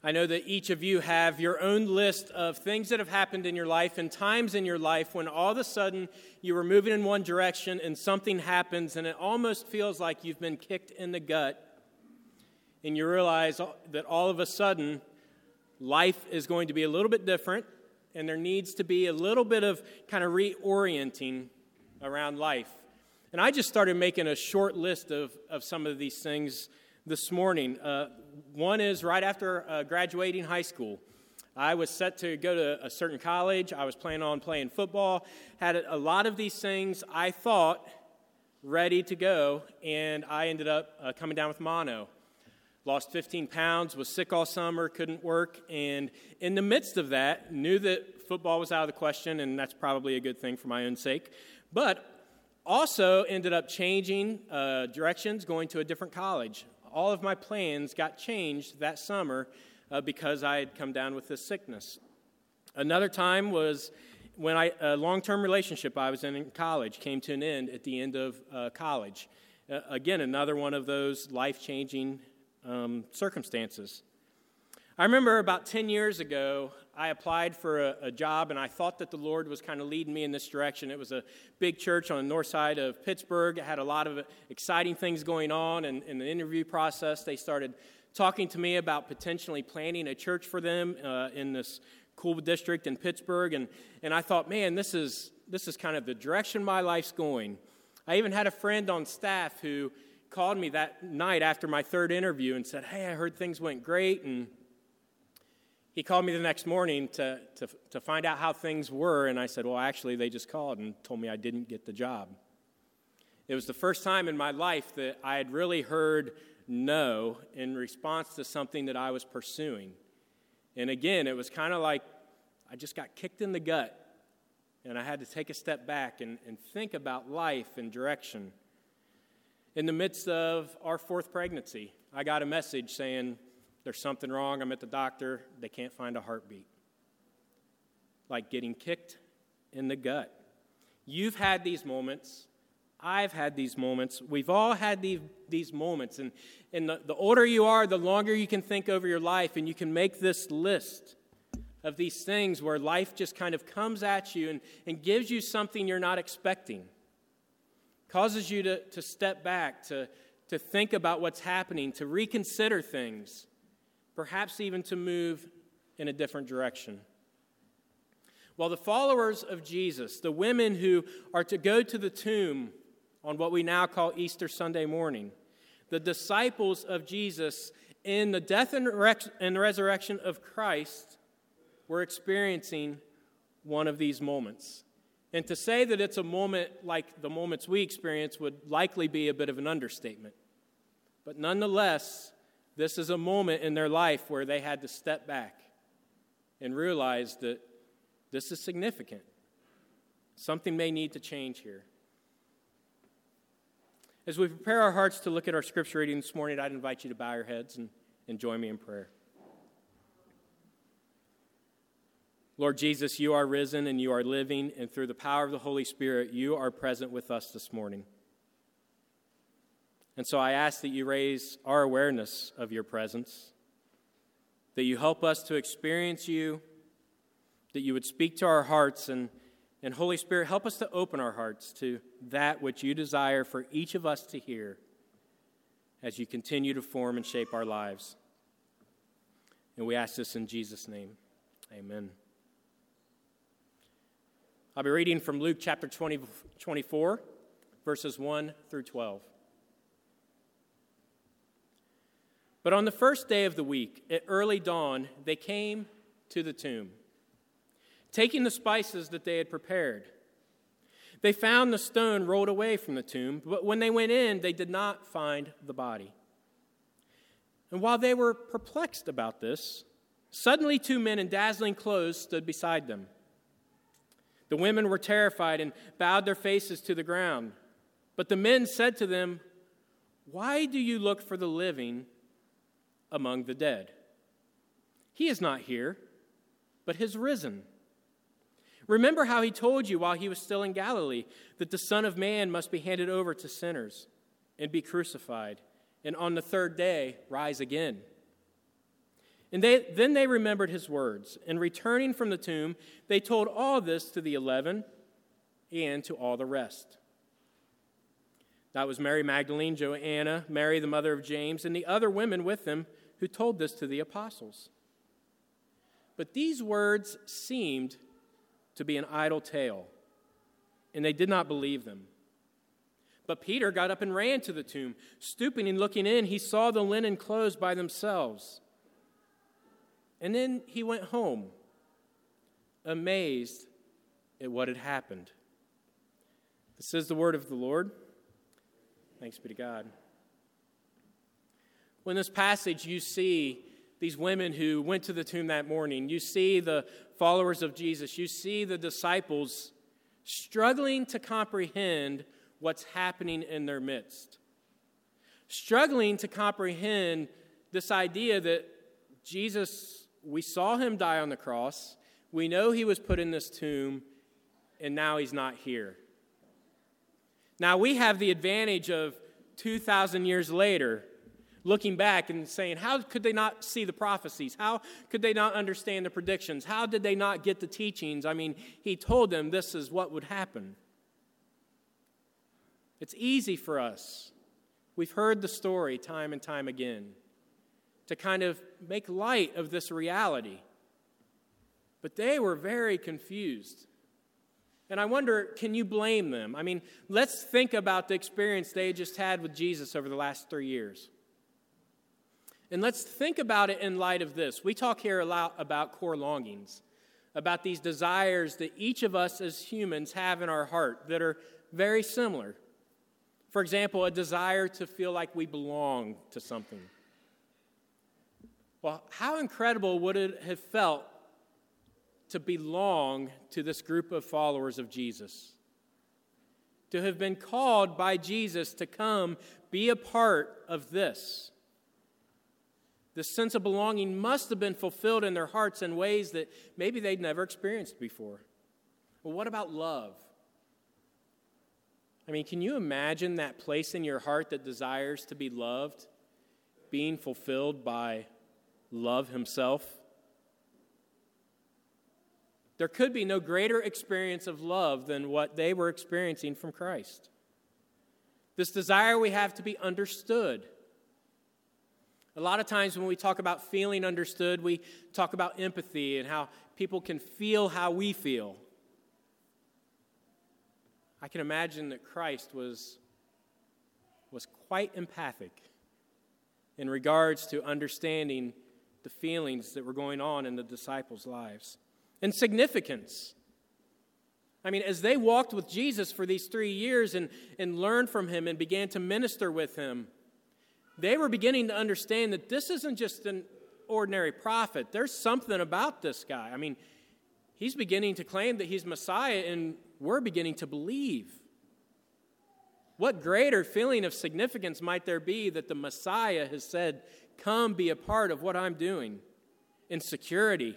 I know that each of you have your own list of things that have happened in your life and times in your life when all of a sudden you were moving in one direction and something happens and it almost feels like you've been kicked in the gut, and you realize that all of a sudden life is going to be a little bit different and there needs to be a little bit of kind of reorienting around life. And I just started making a short list of some of these things this morning. One is right after graduating high school. I was set to go to a certain college. I was planning on playing football. Had a lot of these things I thought ready to go, and I ended up coming down with mono. Lost 15 pounds, was sick all summer, couldn't work, and in the midst of that, knew that football was out of the question, and that's probably a good thing for my own sake. But also ended up changing directions, going to a different college. All of my plans got changed that summer because I had come down with this sickness. Another time was when a long-term relationship I was in college came to an end at the end of college. Again, another one of those life-changing circumstances. I remember about 10 years ago, I applied for a job, and I thought that the Lord was kind of leading me in this direction. It was a big church on the north side of Pittsburgh. It had a lot of exciting things going on, and in the interview process, they started talking to me about potentially planning a church for them in this cool district in Pittsburgh, and I thought, man, this is kind of the direction my life's going. I even had a friend on staff who called me that night after my third interview and said, hey, I heard things went great, and he called me the next morning to find out how things were, and I said, well, actually, they just called and told me I didn't get the job. It was the first time in my life that I had really heard no in response to something that I was pursuing. And again, it was kind of like I just got kicked in the gut, and I had to take a step back and think about life and direction. In the midst of our fourth pregnancy, I got a message saying, there's something wrong. I'm at the doctor. They can't find a heartbeat. Like getting kicked in the gut. You've had these moments. I've had these moments. We've all had these moments. And the older you are, the longer you can think over your life, and you can make this list of these things where life just kind of comes at you and gives you something you're not expecting. Causes you to step back, to think about what's happening, to reconsider things. Perhaps even to move in a different direction. Well, the followers of Jesus, the women who are to go to the tomb on what we now call Easter Sunday morning, the disciples of Jesus in the death and resurrection of Christ were experiencing one of these moments. And to say that it's a moment like the moments we experience would likely be a bit of an understatement. But nonetheless, this is a moment in their life where they had to step back and realize that this is significant. Something may need to change here. As we prepare our hearts to look at our scripture reading this morning, I'd invite you to bow your heads and join me in prayer. Lord Jesus, you are risen and you are living, and through the power of the Holy Spirit, you are present with us this morning. And so I ask that you raise our awareness of your presence, that you help us to experience you, that you would speak to our hearts, and Holy Spirit, help us to open our hearts to that which you desire for each of us to hear as you continue to form and shape our lives. And we ask this in Jesus' name. Amen. I'll be reading from Luke chapter 24, verses 1 through 12. But on the first day of the week, at early dawn, they came to the tomb, taking the spices that they had prepared. They found the stone rolled away from the tomb, but when they went in, they did not find the body. And while they were perplexed about this, suddenly 2 men in dazzling clothes stood beside them. The women were terrified and bowed their faces to the ground. But the men said to them, "Why do you look for the living among the dead? He is not here, but has risen. Remember how he told you while he was still in Galilee that the Son of Man must be handed over to sinners and be crucified, and on the third day rise again." And then they remembered his words, and returning from the tomb, they told all this to the 11 and to all the rest. That was Mary Magdalene, Joanna, Mary the mother of James, and the other women with them who told this to the apostles. But these words seemed to be an idle tale, and they did not believe them. But Peter got up and ran to the tomb. Stooping and looking in, he saw the linen clothes by themselves. And then he went home, amazed at what had happened. This is the word of the Lord. Thanks be to God. Well, in this passage, you see these women who went to the tomb that morning. You see the followers of Jesus. You see the disciples struggling to comprehend what's happening in their midst. Struggling to comprehend this idea that Jesus, we saw him die on the cross. We know he was put in this tomb, and now he's not here. Now, we have the advantage of 2,000 years later, looking back and saying, how could they not see the prophecies? How could they not understand the predictions? How did they not get the teachings? I mean, he told them this is what would happen. It's easy for us. We've heard the story time and time again to kind of make light of this reality. But they were very confused. And I wonder, can you blame them? I mean, let's think about the experience they just had with Jesus over the last 3 years. And let's think about it in light of this. We talk here a lot about core longings, about these desires that each of us as humans have in our heart that are very similar. For example, a desire to feel like we belong to something. Well, how incredible would it have felt to belong to this group of followers of Jesus? To have been called by Jesus to come be a part of this. The sense of belonging must have been fulfilled in their hearts in ways that maybe they'd never experienced before. Well, what about love? I mean, can you imagine that place in your heart that desires to be loved being fulfilled by love himself? There could be no greater experience of love than what they were experiencing from Christ. This desire we have to be understood. A lot of times when we talk about feeling understood, we talk about empathy and how people can feel how we feel. I can imagine that Christ was quite empathic in regards to understanding the feelings that were going on in the disciples' lives. And significance. I mean, as they walked with Jesus for these 3 years and learned from him and began to minister with him, they were beginning to understand that this isn't just an ordinary prophet. There's something about this guy. I mean, he's beginning to claim that he's Messiah, and we're beginning to believe. What greater feeling of significance might there be that the Messiah has said, come be a part of what I'm doing in security?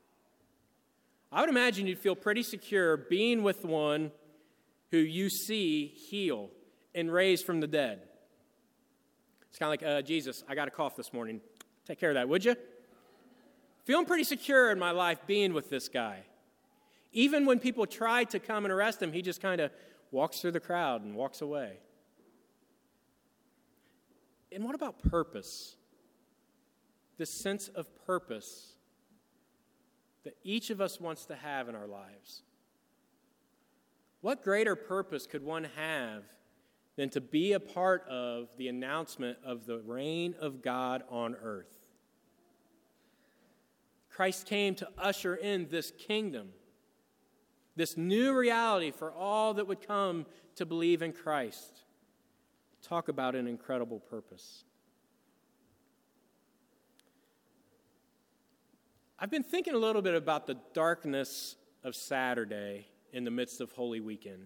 I would imagine you'd feel pretty secure being with one who you see heal and raise from the dead. It's kind of like, Jesus, I got a cough this morning. Take care of that, would you? Feeling pretty secure in my life being with this guy. Even when people try to come and arrest him, he just kind of walks through the crowd and walks away. And what about purpose? This sense of purpose that each of us wants to have in our lives. What greater purpose could one have than to be a part of the announcement of the reign of God on earth? Christ came to usher in this kingdom, this new reality for all that would come to believe in Christ. Talk about an incredible purpose. I've been thinking a little bit about the darkness of Saturday in the midst of Holy Weekend.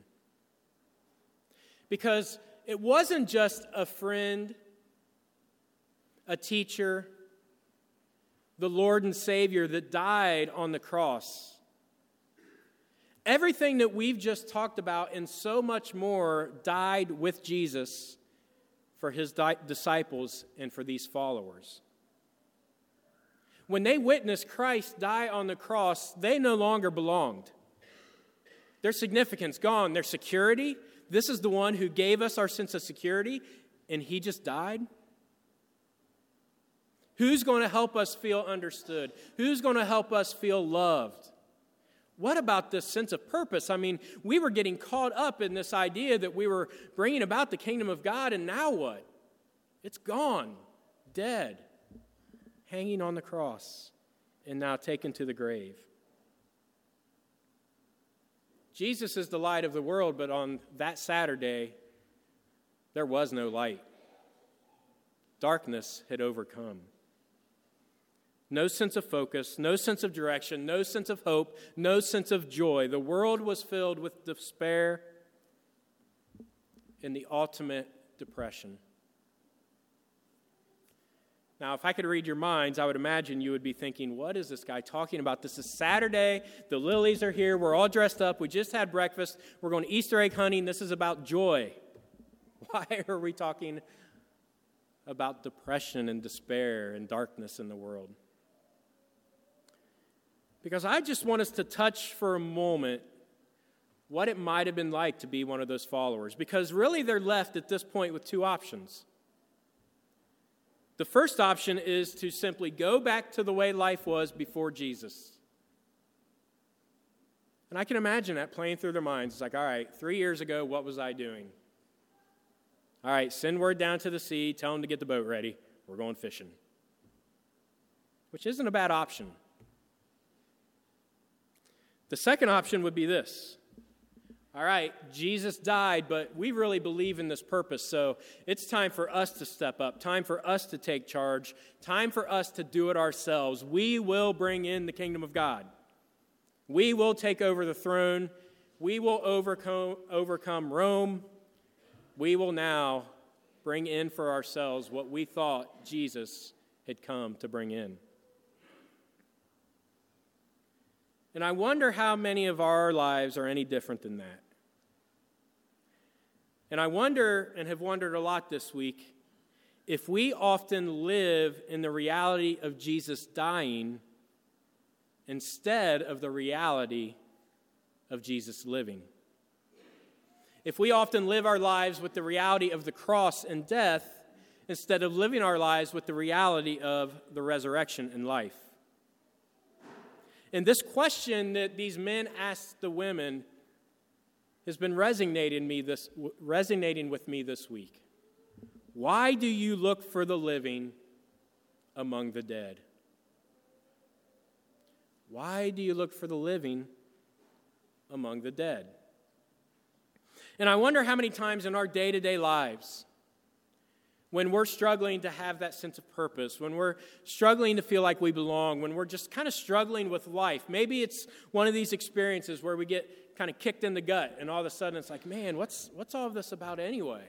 Because it wasn't just a friend, a teacher, the Lord and Savior that died on the cross. Everything that we've just talked about and so much more died with Jesus for his disciples and for these followers. When they witnessed Christ die on the cross, they no longer belonged. Their significance gone, their security. This is the one who gave us our sense of security, and he just died. Who's going to help us feel understood? Who's going to help us feel loved? What about this sense of purpose? I mean, we were getting caught up in this idea that we were bringing about the kingdom of God, and now what? It's gone, dead, hanging on the cross, and now taken to the grave. Jesus is the light of the world, but on that Saturday, there was no light. Darkness had overcome. No sense of focus, no sense of direction, no sense of hope, no sense of joy. The world was filled with despair and the ultimate depression. Now, if I could read your minds, I would imagine you would be thinking, what is this guy talking about? This is Saturday. The lilies are here. We're all dressed up. We just had breakfast. We're going Easter egg hunting. This is about joy. Why are we talking about depression and despair and darkness in the world? Because I just want us to touch for a moment what it might have been like to be one of those followers. Because really they're left at this point with two options. The first option is to simply go back to the way life was before Jesus. And I can imagine that playing through their minds. It's like, all right, 3 years ago, what was I doing? All right, send word down to the sea, tell them to get the boat ready. We're going fishing. Which isn't a bad option. The second option would be this. All right, Jesus died, but we really believe in this purpose, so it's time for us to step up, time for us to take charge, time for us to do it ourselves. We will bring in the kingdom of God. We will take over the throne. We will overcome Rome. We will now bring in for ourselves what we thought Jesus had come to bring in. And I wonder how many of our lives are any different than that. And I wonder, and have wondered a lot this week, if we often live in the reality of Jesus dying instead of the reality of Jesus living. If we often live our lives with the reality of the cross and death instead of living our lives with the reality of the resurrection and life. And this question that these men asked the women has been resonating with me this week. Why do you look for the living among the dead? Why do you look for the living among the dead? And I wonder how many times in our day-to-day lives, when we're struggling to have that sense of purpose, when we're struggling to feel like we belong, when we're just kind of struggling with life, maybe it's one of these experiences where we get kind of kicked in the gut, and all of a sudden it's like, man, what's all of this about anyway?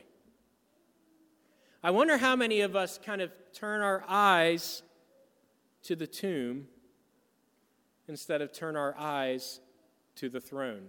I wonder how many of us kind of turn our eyes to the tomb instead of turn our eyes to the throne.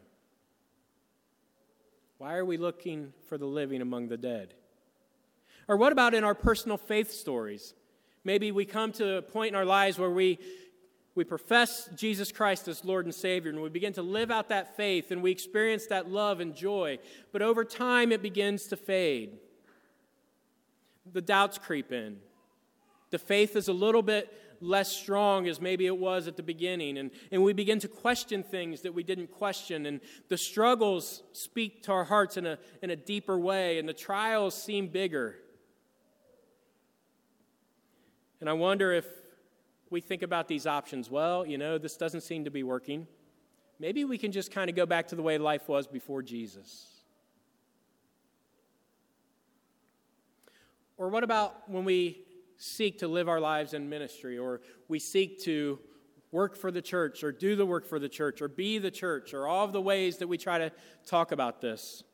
Why are we looking for the living among the dead? Or what about in our personal faith stories? Maybe we come to a point in our lives where we profess Jesus Christ as Lord and Savior, and we begin to live out that faith, and we experience that love and joy. But over time, it begins to fade. The doubts creep in. The faith is a little bit less strong as maybe it was at the beginning, and we begin to question things that we didn't question, and the struggles speak to our hearts in a deeper way, and the trials seem bigger. And I wonder if we think about these options. Well, this doesn't seem to be working. Maybe we can just kind of go back to the way life was before Jesus. Or what about when we seek to live our lives in ministry, or we seek to work for the church, or do the work for the church, or be the church, or all of the ways that we try to talk about this?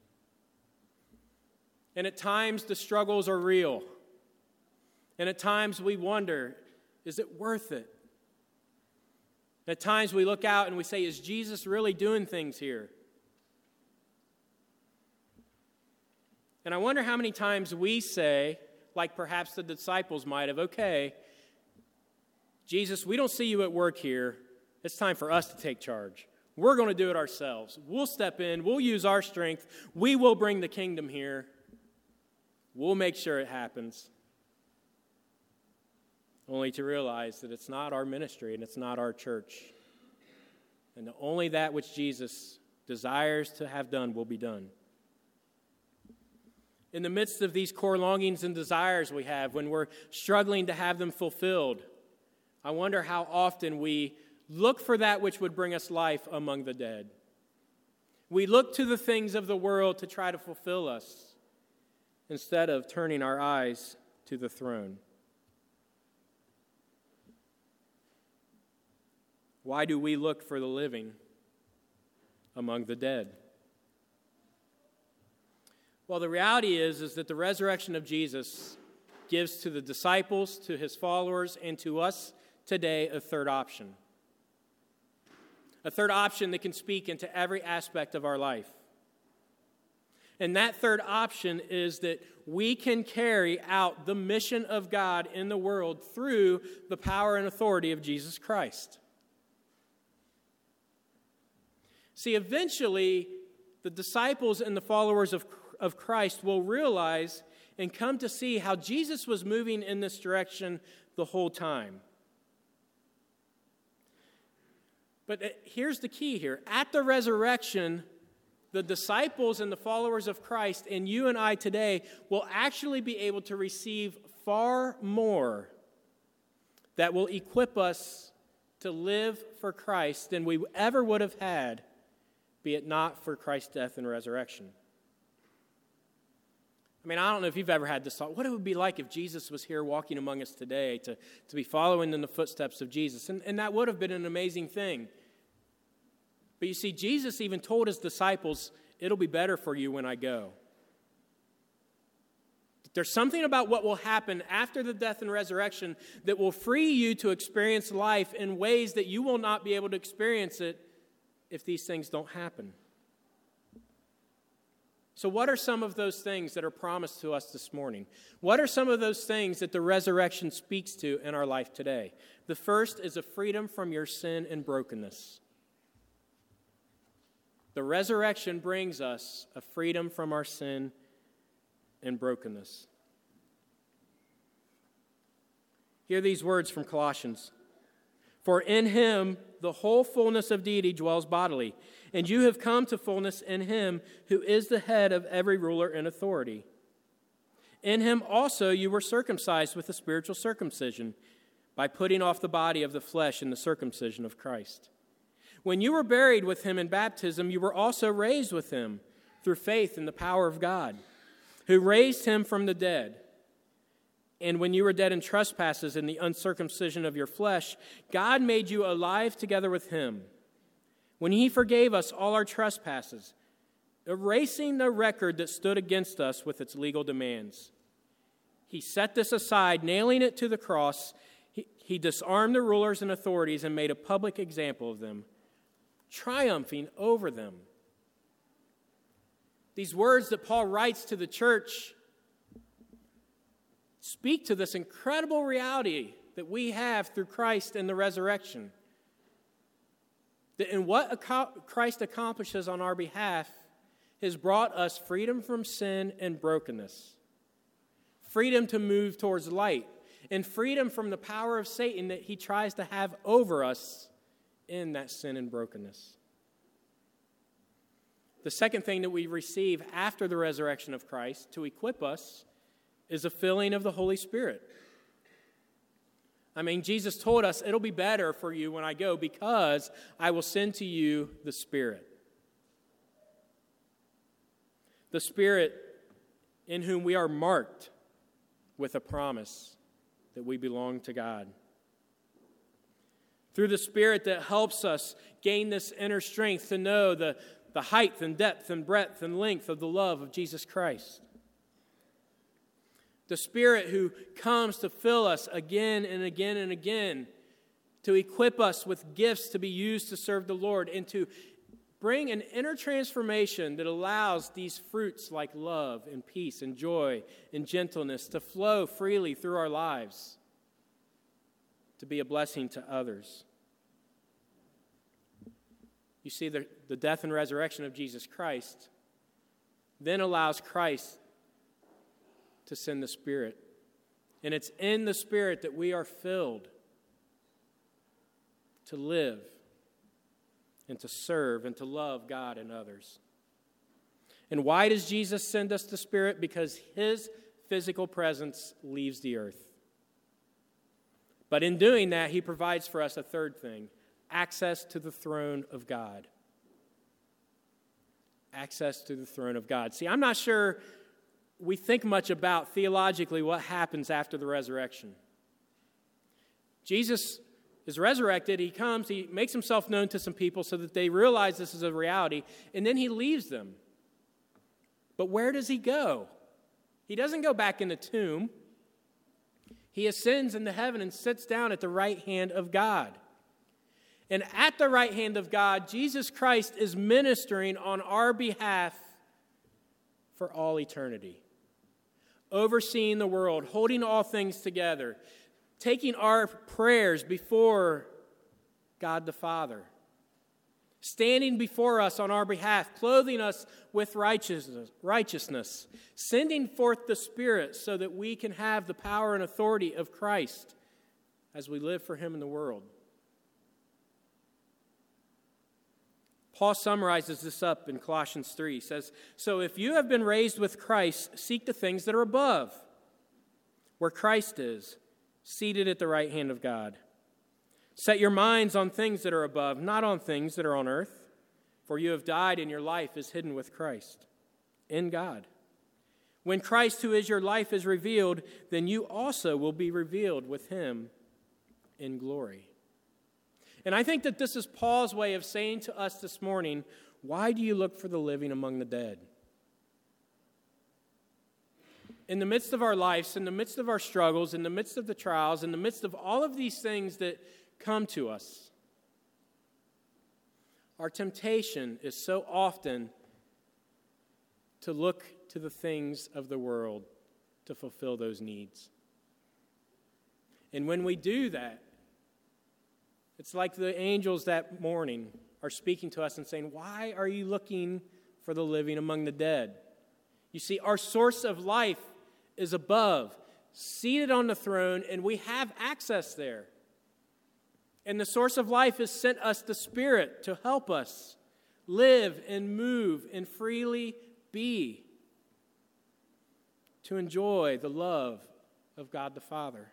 And at times the struggles are real. And at times we wonder, is it worth it? At times we look out and we say, is Jesus really doing things here? And I wonder how many times we say, like perhaps the disciples might have, okay, Jesus, we don't see you at work here. It's time for us to take charge. We're going to do it ourselves. We'll step in. We'll use our strength. We will bring the kingdom here. We'll make sure it happens. Only to realize that it's not our ministry and it's not our church. And only that which Jesus desires to have done will be done. In the midst of these core longings and desires we have, when we're struggling to have them fulfilled, I wonder how often we look for that which would bring us life among the dead. We look to the things of the world to try to fulfill us instead of turning our eyes to the throne. Why do we look for the living among the dead? Well, the reality is that the resurrection of Jesus gives to the disciples, to his followers, and to us today a third option. A third option that can speak into every aspect of our life. And that third option is that we can carry out the mission of God in the world through the power and authority of Jesus Christ. See, eventually, the disciples and the followers of Christ will realize and come to see how Jesus was moving in this direction the whole time. But here's the key here. At the resurrection, the disciples and the followers of Christ and you and I today will actually be able to receive far more that will equip us to live for Christ than we ever would have had, be it not for Christ's death and resurrection. I mean, I don't know if you've ever had this thought, what it would be like if Jesus was here walking among us today to be following in the footsteps of Jesus. And that would have been an amazing thing. But you see, Jesus even told his disciples, it'll be better for you when I go. There's something about what will happen after the death and resurrection that will free you to experience life in ways that you will not be able to experience it if these things don't happen. So what are some of those things that are promised to us this morning? What are some of those things that the resurrection speaks to in our life today? The first is a freedom from your sin and brokenness. The resurrection brings us a freedom from our sin and brokenness. Hear these words from Colossians. For in him the whole fullness of deity dwells bodily, and you have come to fullness in him who is the head of every ruler and authority. In him also you were circumcised with a spiritual circumcision, by putting off the body of the flesh in the circumcision of Christ. When you were buried with him in baptism, you were also raised with him through faith in the power of God, who raised him from the dead. And when you were dead in trespasses and the uncircumcision of your flesh, God made you alive together with him, when he forgave us all our trespasses, erasing the record that stood against us with its legal demands. He set this aside, nailing it to the cross. He disarmed the rulers and authorities and made a public example of them, triumphing over them. These words that Paul writes to the church speak to this incredible reality that we have through Christ and the resurrection. That in what Christ accomplishes on our behalf has brought us freedom from sin and brokenness, freedom to move towards light, and freedom from the power of Satan that he tries to have over us in that sin and brokenness. The second thing that we receive after the resurrection of Christ to equip us is a filling of the Holy Spirit. I mean, Jesus told us, it'll be better for you when I go because I will send to you the Spirit. The Spirit in whom we are marked with a promise that we belong to God. Through the Spirit that helps us gain this inner strength to know the height and depth and breadth and length of the love of Jesus Christ. The Spirit who comes to fill us again and again and again, to equip us with gifts to be used to serve the Lord, and to bring an inner transformation that allows these fruits like love and peace and joy and gentleness to flow freely through our lives. to be a blessing to others. You see, the death and resurrection of Jesus Christ then allows Christ to send the Spirit. And it's in the Spirit that we are filled to live and to serve and to love God and others. And why does Jesus send us the Spirit? Because his physical presence leaves the earth. But in doing that, he provides for us a third thing: access to the throne of God. Access to the throne of God. See, I'm not sure we think much about theologically what happens after the resurrection. Jesus is resurrected. He comes, he makes himself known to some people so that they realize this is a reality, and then he leaves them. But where does he go? He doesn't go back in the tomb. He ascends into heaven and sits down at the right hand of God. And at the right hand of God, Jesus Christ is ministering on our behalf for all eternity, overseeing the world, holding all things together, taking our prayers before God the Father, standing before us on our behalf, clothing us with righteousness, sending forth the Spirit so that we can have the power and authority of Christ as we live for him in the world. Paul summarizes this up in Colossians 3. He says, "So if you have been raised with Christ, seek the things that are above, where Christ is, seated at the right hand of God. Set your minds on things that are above, not on things that are on earth. For you have died, and your life is hidden with Christ in God. When Christ, who is your life, is revealed, then you also will be revealed with him in glory." And I think that this is Paul's way of saying to us this morning, why do you look for the living among the dead? In the midst of our lives, in the midst of our struggles, in the midst of the trials, in the midst of all of these things that come to us, our temptation is so often to look to the things of the world to fulfill those needs. And when we do that, it's like the angels that morning are speaking to us and saying, why are you looking for the living among the dead? You see, our source of life is above, seated on the throne, and we have access there. And the source of life has sent us the Spirit to help us live and move and freely be, to enjoy the love of God the Father.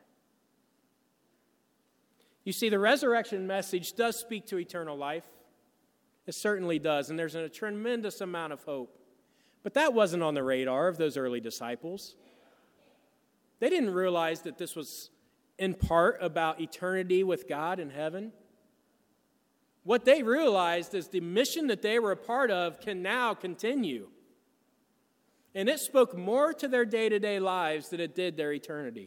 You see, the resurrection message does speak to eternal life. It certainly does, and there's a tremendous amount of hope. But that wasn't on the radar of those early disciples. They didn't realize that this was in part about eternity with God in heaven. What they realized is the mission that they were a part of can now continue. And it spoke more to their day-to-day lives than it did their eternity.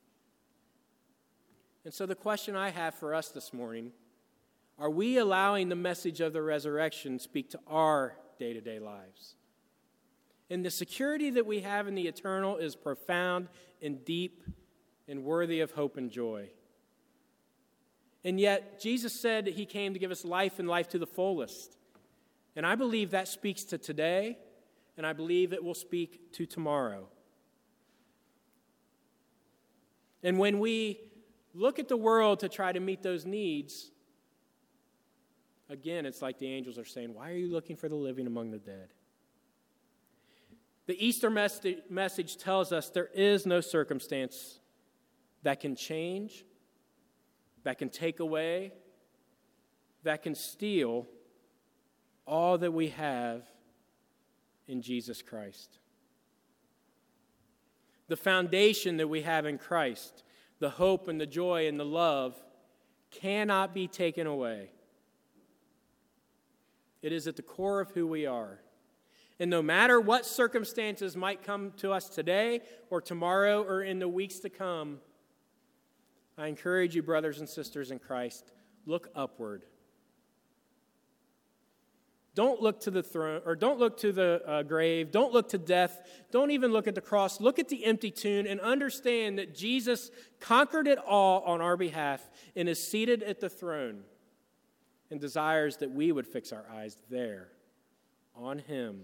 And so the question I have for us this morning, are we allowing the message of the resurrection speak to our day-to-day lives? And the security that we have in the eternal is profound and deep and worthy of hope and joy. And yet, Jesus said that he came to give us life and life to the fullest. And I believe that speaks to today, and I believe it will speak to tomorrow. And when we look at the world to try to meet those needs, again, it's like the angels are saying, why are you looking for the living among the dead? The Easter message tells us there is no circumstance that can change, that can take away, that can steal all that we have in Jesus Christ. The foundation that we have in Christ, the hope and the joy and the love, cannot be taken away. It is at the core of who we are. And no matter what circumstances might come to us today or tomorrow or in the weeks to come, I encourage you, brothers and sisters in Christ, look upward. Don't look to the throne, or don't look to the grave. Don't look to death. Don't even look at the cross. Look at the empty tomb and understand that Jesus conquered it all on our behalf and is seated at the throne and desires that we would fix our eyes there on him.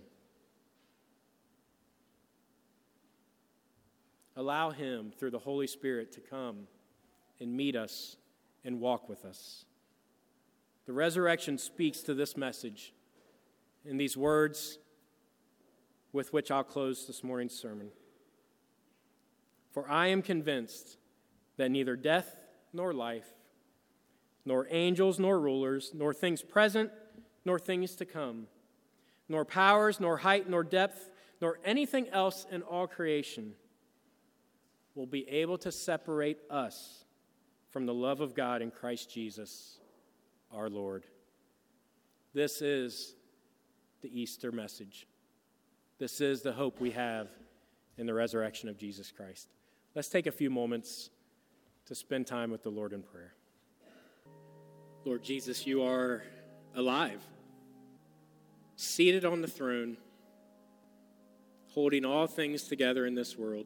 Allow him, through the Holy Spirit, to come and meet us and walk with us. The resurrection speaks to this message in these words with which I'll close this morning's sermon. For I am convinced that neither death nor life, nor angels nor rulers, nor things present nor things to come, nor powers, nor height, nor depth, nor anything else in all creation will be able to separate us from the love of God in Christ Jesus, our Lord. This is the Easter message. This is the hope we have in the resurrection of Jesus Christ. Let's take a few moments to spend time with the Lord in prayer. Lord Jesus, you are alive, seated on the throne, holding all things together in this world,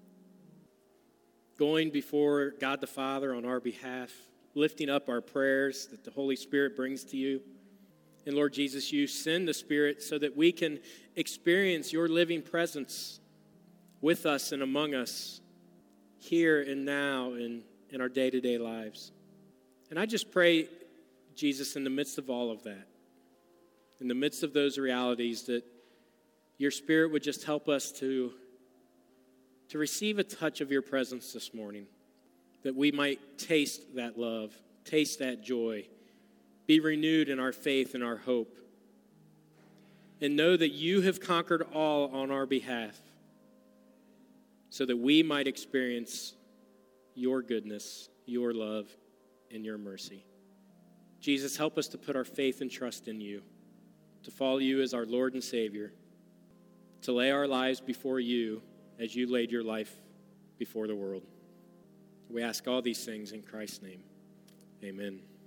going before God the Father on our behalf, lifting up our prayers that the Holy Spirit brings to you. And Lord Jesus, you send the Spirit so that we can experience your living presence with us and among us here and now in our day-to-day lives. And I just pray, Jesus, in the midst of all of that, in the midst of those realities, that your Spirit would just help us to receive a touch of your presence this morning, that we might taste that love, taste that joy, be renewed in our faith and our hope, and know that you have conquered all on our behalf so that we might experience your goodness, your love, and your mercy. Jesus, help us to put our faith and trust in you, to follow you as our Lord and Savior, to lay our lives before you as you laid your life before the world. We ask all these things in Christ's name. Amen.